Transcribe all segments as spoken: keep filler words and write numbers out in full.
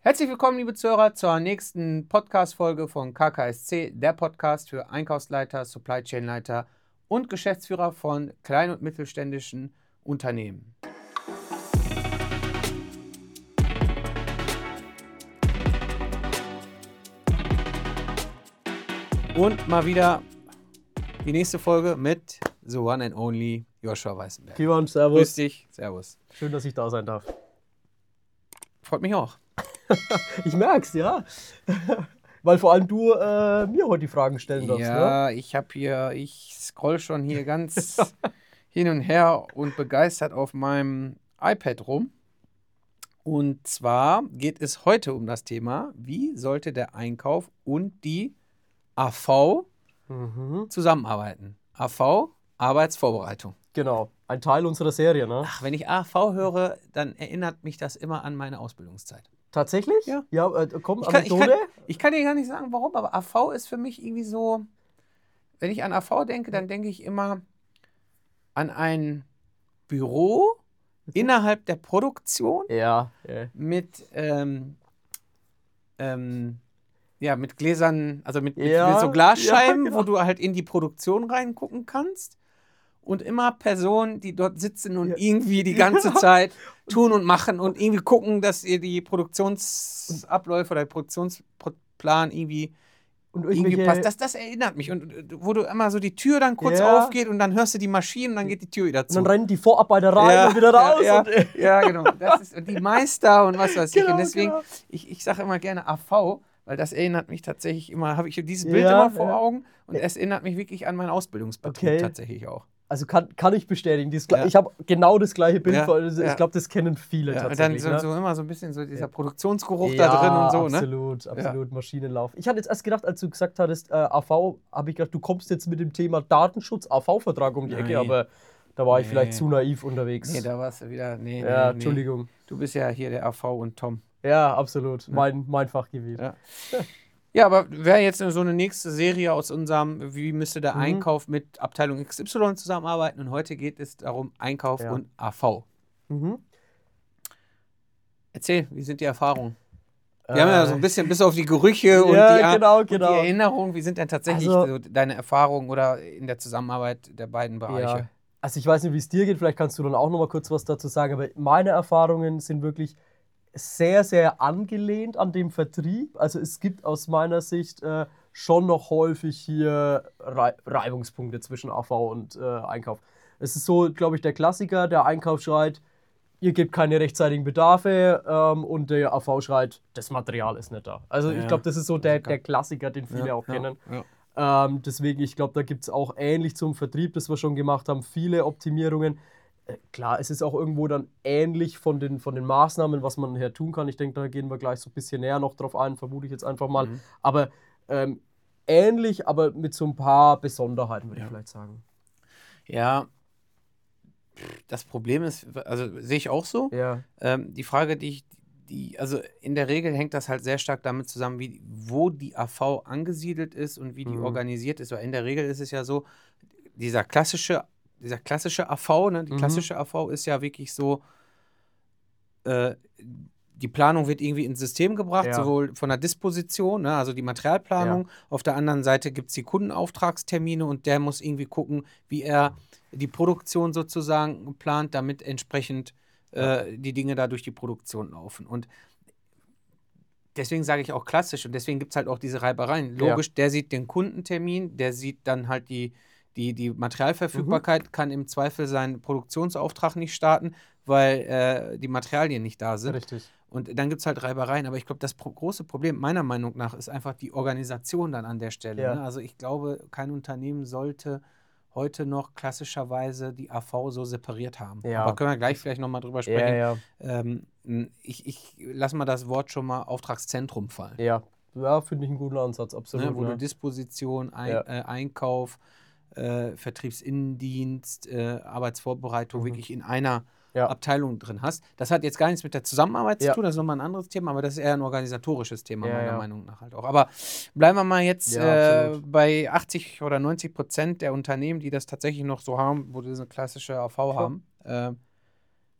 Herzlich willkommen, liebe Zuhörer, zur nächsten Podcast-Folge von K K S C, der Podcast für Einkaufsleiter, Supply Chain Leiter und Geschäftsführer von kleinen und mittelständischen Unternehmen. Und mal wieder die nächste Folge mit The One and Only Joshua Weißenberg. Kivan, servus. Grüß dich, servus. Schön, dass ich da sein darf. Freut mich auch. Ich merk's, ja. Weil vor allem du äh, mir heute die Fragen stellen darfst, Ja, ne? ich habe hier, ich scroll schon hier ganz hin und her und begeistert auf meinem iPad rum. Und zwar geht es heute um das Thema, wie sollte der Einkauf und die A V Mhm. zusammenarbeiten? A V, Arbeitsvorbereitung. Genau, ein Teil unserer Serie, ne? Ach, wenn ich A V höre, dann erinnert mich das immer an meine Ausbildungszeit. Tatsächlich? Ja. Ja, äh, komm, Ich kann, ich, Anekdote. kann, ich kann dir gar nicht sagen, warum, aber A V ist für mich irgendwie so, wenn ich an A V denke, dann denke ich immer an ein Büro innerhalb der Produktion Ja, ja. mit, ähm, ähm, ja, mit Gläsern, also mit, mit, Ja, mit so Glasscheiben, ja, genau. wo du halt in die Produktion reingucken kannst. Und immer Personen, die dort sitzen und Ja. irgendwie die ganze Ja. Zeit tun und machen und irgendwie gucken, dass ihr die Produktionsabläufe oder der Produktionsplan irgendwie, Und irgendwie irgendwelche, passt. Das, das erinnert mich. Und äh, wo du immer so die Tür dann kurz Ja. aufgeht und dann hörst du die Maschinen und dann geht die Tür wieder und zu. dann rennen die Vorarbeiter rein und wieder raus. Ja, und, äh, ja, ja, genau. Das ist, und die Meister und was weiß ich. Genau, Und deswegen, genau. ich, ich sage immer gerne A V, weil das erinnert mich tatsächlich immer, habe ich dieses Bild Ja, immer vor ja. Augen und es erinnert mich wirklich an meinen Ausbildungsbetrieb Okay. tatsächlich auch. Also kann, kann ich bestätigen. Dieses, gle- Ja. Ich habe genau das gleiche Bild. Ja, vor- also ja. Ich glaube, das kennen viele Ja, und dann tatsächlich. so, ne? so immer so ein bisschen so dieser Ja. Produktionsgeruch Ja, da drin und so, ne? absolut, absolut, Maschinenlauf. Ich hatte jetzt erst gedacht, als du gesagt hattest, äh, A V, habe ich gedacht, du kommst jetzt mit dem Thema Datenschutz, A V-Vertrag um die Nein. Ecke, aber da war ich Nee. vielleicht zu naiv unterwegs. Nee, da warst du wieder, nee, ja, nee, nee. Entschuldigung. Du bist ja hier der A V und Tom. Ja, absolut, mein, mein Fachgebiet. Ja. Ja, aber wäre jetzt so eine nächste Serie aus unserem, wie müsste der Mhm. Einkauf mit Abteilung X Y zusammenarbeiten? Und heute geht es darum, Einkauf Ja. und A V. Mhm. Erzähl, wie sind die Erfahrungen? Wir haben ja so ein Äh, bisschen bis auf die Gerüche und, Ja, die, genau, und die genau. Erinnerung. Wie sind denn tatsächlich Also- so deine Erfahrungen oder in der Zusammenarbeit der beiden Bereiche? Ja. Also ich weiß nicht, wie es dir geht, vielleicht kannst du dann auch noch mal kurz was dazu sagen, aber meine Erfahrungen sind wirklich sehr, sehr angelehnt an dem Vertrieb. Also es gibt aus meiner Sicht äh, schon noch häufig hier Rei- Reibungspunkte zwischen A V und äh, Einkauf. Es ist so, glaube ich, der Klassiker, der Einkauf schreit, ihr gebt keine rechtzeitigen Bedarfe ähm, und der A V schreit, das Material ist nicht da. Also Ja, ich glaube, das ist so der, Klassiker. der Klassiker, den viele Ja, auch ja, kennen. ja. Ähm, deswegen, ich glaube, da gibt es auch ähnlich zum Vertrieb, das wir schon gemacht haben, viele Optimierungen. Äh, klar, es ist auch irgendwo dann ähnlich von den, von den Maßnahmen, was man her tun kann. Ich denke, da gehen wir gleich so ein bisschen näher noch drauf ein, vermute ich jetzt einfach mal. Mhm. Aber ähm, ähnlich, aber mit so ein paar Besonderheiten, würde Ja. ich vielleicht sagen. Ja, das Problem ist, also sehe ich auch so. Ja, Ähm, die Frage, die ich, die, also in der Regel hängt das halt sehr stark damit zusammen, wie, wo die A V angesiedelt ist und wie die Mhm. organisiert ist. Weil in der Regel ist es ja so, dieser klassische, dieser klassische A V, ne, die Mhm. klassische A V ist ja wirklich so, äh, die Planung wird irgendwie ins System gebracht, Ja. sowohl von der Disposition, ne, also die Materialplanung. Auf der anderen Seite gibt es die Kundenauftragstermine und der muss irgendwie gucken, wie er die Produktion sozusagen plant, damit entsprechend äh, die Dinge da durch die Produktion laufen. Und deswegen sage ich auch klassisch und deswegen gibt es halt auch diese Reibereien. Ja. Logisch, der sieht den Kundentermin, der sieht dann halt die, die, die Materialverfügbarkeit, kann im Zweifel seinen Produktionsauftrag nicht starten, weil äh, die Materialien nicht da sind. richtig. Und dann gibt es halt Reibereien. Aber ich glaube, das pro große Problem meiner Meinung nach ist einfach die Organisation dann an der Stelle. Ja. Ne? Also ich glaube, kein Unternehmen sollte heute noch klassischerweise die A V so separiert haben. Ja. Aber können wir gleich vielleicht nochmal drüber Ja, sprechen. ja. Ähm, ich ich lasse mal das Wort schon mal Auftragszentrum fallen. Ja, ja finde ich einen guten Ansatz, absolut. Ne? Wo ne? du Disposition, ein, Ja. äh, Einkauf, äh, Vertriebsinnendienst, äh, Arbeitsvorbereitung Mhm. wirklich in einer Ja. Abteilung drin hast. Das hat jetzt gar nichts mit der Zusammenarbeit Ja. zu tun, das ist nochmal ein anderes Thema, aber das ist eher ein organisatorisches Thema, Ja, meiner ja. Meinung nach halt auch. Aber bleiben wir mal jetzt Ja, äh, absolut. bei achtzig oder neunzig Prozent der Unternehmen, die das tatsächlich noch so haben, wo diese klassische A V Klar. haben. Äh,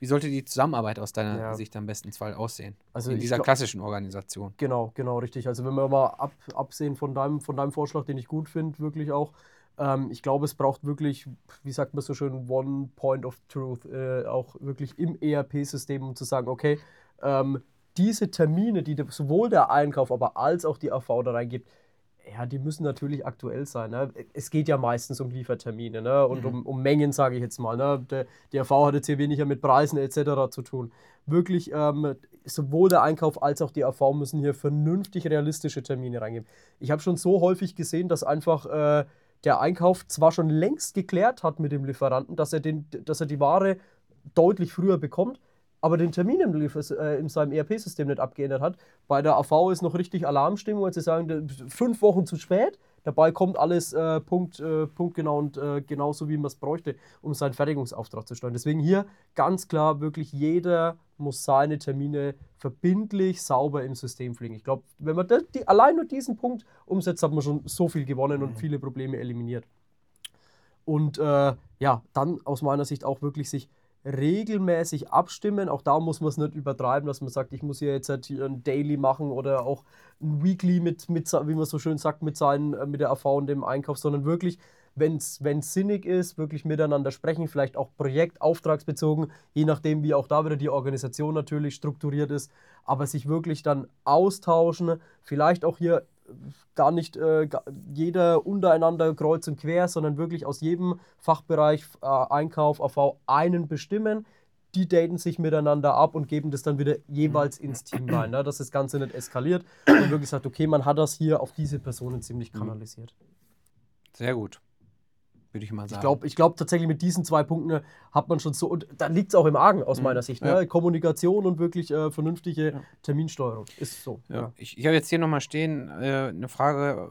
wie sollte die Zusammenarbeit aus deiner Ja. Sicht am besten Fall aussehen? Also in ich dieser glaub- klassischen Organisation. Genau, genau, richtig. Also wenn wir mal ab, absehen von deinem, von deinem Vorschlag, den ich gut finde, wirklich auch, ähm, ich glaube, es braucht wirklich, wie sagt man so schön, One Point of Truth, äh, auch wirklich im E R P-System, um zu sagen, okay, ähm, diese Termine, die der- sowohl der Einkauf, aber als auch die A V da reingibt, ja, die müssen natürlich aktuell sein. Ne? Es geht ja meistens um Liefertermine, ne? Und Mhm. um, um Mengen, sage ich jetzt mal. Ne? Der, die A V hat jetzt hier weniger mit Preisen et cetera zu tun. Wirklich, ähm, sowohl der Einkauf als auch die A V müssen hier vernünftig realistische Termine reingeben. Ich habe schon so häufig gesehen, dass einfach äh, der Einkauf zwar schon längst geklärt hat mit dem Lieferanten, dass er, den, dass er die Ware deutlich früher bekommt, aber den Termin im Liefers, äh, in seinem E R P-System nicht abgeändert hat. Bei der A V ist noch richtig Alarmstimmung, als sie sagen, d- fünf Wochen zu spät. Dabei kommt alles äh, Punkt, äh, punktgenau und äh, genauso, wie man es bräuchte, um seinen Fertigungsauftrag zu steuern. Deswegen hier ganz klar, wirklich jeder muss seine Termine verbindlich, sauber im System pflegen. Ich glaube, wenn man das, die, allein nur diesen Punkt umsetzt, hat man schon so viel gewonnen und viele Probleme eliminiert. Und äh, ja, dann aus meiner Sicht auch wirklich sich regelmäßig abstimmen. Auch da muss man es nicht übertreiben, dass man sagt, ich muss hier jetzt halt hier ein Daily machen oder auch ein Weekly mit, mit wie man so schön sagt, mit, seinen, äh, mit der A V und dem Einkauf, sondern wirklich, wenn es sinnig ist, wirklich miteinander sprechen, vielleicht auch projekt-, auftragsbezogen, je nachdem, wie auch da wieder die Organisation natürlich strukturiert ist, aber sich wirklich dann austauschen, vielleicht auch hier gar nicht äh, ga- jeder untereinander kreuz und quer, sondern wirklich aus jedem Fachbereich, äh, Einkauf, A V, einen bestimmen. Die daten sich miteinander ab und geben das dann wieder jeweils ins Team rein, ne? Dass das Ganze nicht eskaliert und wirklich sagt, okay, man hat das hier auf diese Personen ziemlich kanalisiert. Sehr gut, würde ich mal Ich sagen. glaube ich glaub tatsächlich mit diesen zwei Punkten äh, hat man schon so, und da liegt es auch im Argen aus meiner Sicht, ne? Ja. Kommunikation und wirklich äh, vernünftige Terminsteuerung. Ist so. Ja. Ja. Ich, ich habe jetzt hier nochmal stehen, äh, eine Frage,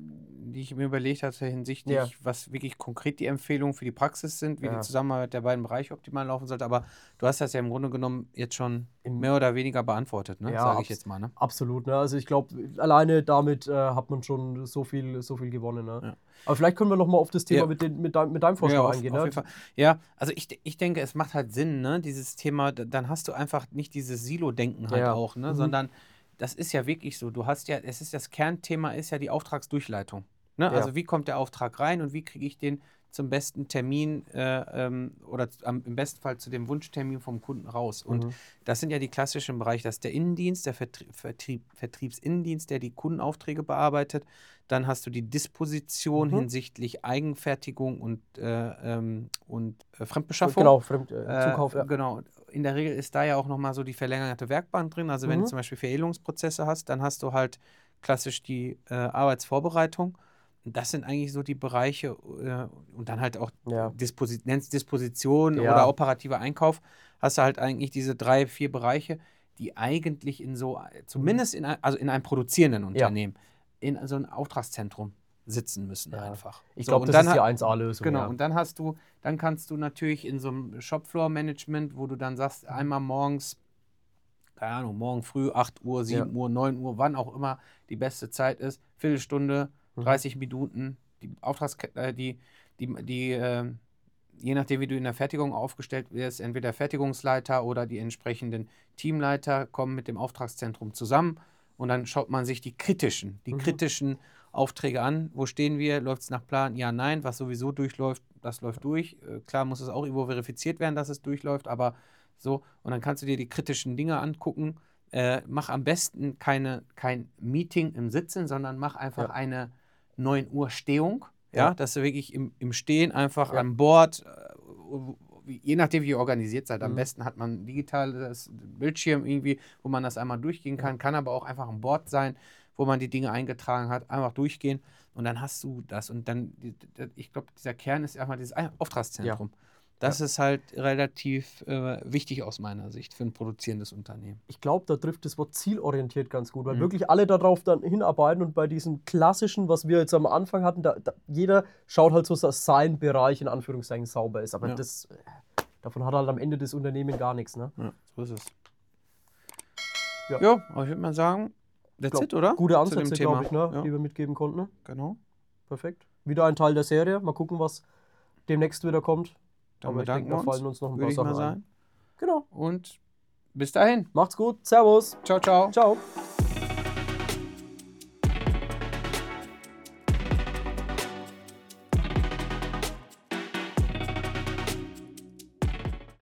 die ich mir überlegt hatte hinsichtlich, Ja. was wirklich konkret die Empfehlungen für die Praxis sind, wie Ja. die Zusammenarbeit der beiden Bereiche optimal laufen sollte. Aber du hast das ja im Grunde genommen jetzt schon Im- mehr oder weniger beantwortet, ne? Ja, sage ich abs- jetzt mal. Ne? Absolut, ne? Also ich glaube, alleine damit äh, hat man schon so viel, so viel gewonnen. Ne? Ja. Aber vielleicht können wir noch mal auf das Thema Ja. mit, den, mit, dein, mit deinem Vorschlag Ja, auf, eingehen. auf Ne? jeden Fall. Ja, also ich, ich denke, es macht halt Sinn, ne, dieses Thema, d- dann hast du einfach nicht dieses Silo-Denken halt Ja. auch, ne, Mhm. sondern das ist ja wirklich so, du hast ja, es ist das Kernthema ist ja die Auftragsdurchleitung, ne, Ja. also wie kommt der Auftrag rein und wie kriege ich den zum besten Termin äh, ähm, oder z- am, im besten Fall zu dem Wunschtermin vom Kunden raus. Und Mhm. das sind ja die klassischen Bereiche, das ist der Innendienst, der Vertrie Vertrieb, Vertriebsinnendienst, der die Kundenaufträge bearbeitet. Dann hast du die Disposition Mhm. hinsichtlich Eigenfertigung und, äh, ähm, und äh, Fremdbeschaffung. Genau, Fremd, äh, Äh, Zukauf, ja. Genau. In der Regel ist da ja auch nochmal so die verlängerte Werkbank drin. Also wenn Mhm. du zum Beispiel Veredelungsprozesse hast, dann hast du halt klassisch die äh, Arbeitsvorbereitung. Und das sind eigentlich so die Bereiche äh, und dann halt auch Ja. Disposi nenn's Disposition Ja. oder operativer Einkauf. Hast du halt eigentlich diese drei, vier Bereiche, die eigentlich in so, zumindest in, ein, also in einem produzierenden Unternehmen, in so einem Auftragszentrum sitzen müssen Ja. einfach. Ich So, glaube, und das dann ist die hat- eins A-Lösung. Genau, Ja. und dann hast du, dann kannst du natürlich in so einem Shopfloor-Management, wo du dann sagst, einmal morgens, keine Ahnung, morgen früh, acht Uhr, sieben Uhr, neun Uhr, wann auch immer die beste Zeit ist, Viertelstunde, Mhm. dreißig Minuten, die Auftragskette, äh, die, die, die äh, je nachdem, wie du in der Fertigung aufgestellt wirst, entweder der Fertigungsleiter oder die entsprechenden Teamleiter kommen mit dem Auftragszentrum zusammen und dann schaut man sich die kritischen, die Mhm. kritischen Aufträge an. Wo stehen wir? Läuft es nach Plan? Ja, nein. Was sowieso durchläuft, das läuft durch. Äh, klar muss es auch irgendwo verifiziert werden, dass es durchläuft, aber so. Und dann kannst du dir die kritischen Dinge angucken. Äh, mach am besten keine, kein Meeting im Sitzen, sondern mach einfach Ja. eine neun Uhr Stehung. Ja, Ja. dass du wirklich im, im Stehen einfach Ja. an Bord, äh, wie- je nachdem, wie ihr organisiert seid, am Mhm. besten hat man ein digitales Bildschirm irgendwie, wo man das einmal durchgehen kann, kann aber auch einfach ein Board sein, wo man die Dinge eingetragen hat, einfach durchgehen und dann hast du das und dann, die- die- ich glaube, dieser Kern ist einfach dieses Auftragszentrum. Das ist halt relativ äh, wichtig aus meiner Sicht für ein produzierendes Unternehmen. Ich glaube, da trifft das Wort zielorientiert ganz gut, weil Mhm. wirklich alle darauf dann hinarbeiten und bei diesen klassischen, was wir jetzt am Anfang hatten, da, da, jeder schaut halt so, dass sein Bereich in Anführungszeichen sauber ist. Aber Ja. das, äh, davon hat halt am Ende das Unternehmen gar nichts. Ne? Ja, so ist es. Ja. Ja, aber ich würde mal sagen, that's Glaub, it, oder? Gute Zu Ansätze, dem Thema. glaube ich, ne? Ja, die wir mitgeben konnten. Ne? genau. Perfekt. Wieder ein Teil der Serie. Mal gucken, was demnächst wieder kommt. Dann Aber ich bedanken denke, da wir uns, fallen uns noch ein würde paar ich mal Sachen ein. sagen. Genau. Und bis dahin. Macht's gut. Servus. Ciao, ciao. Ciao.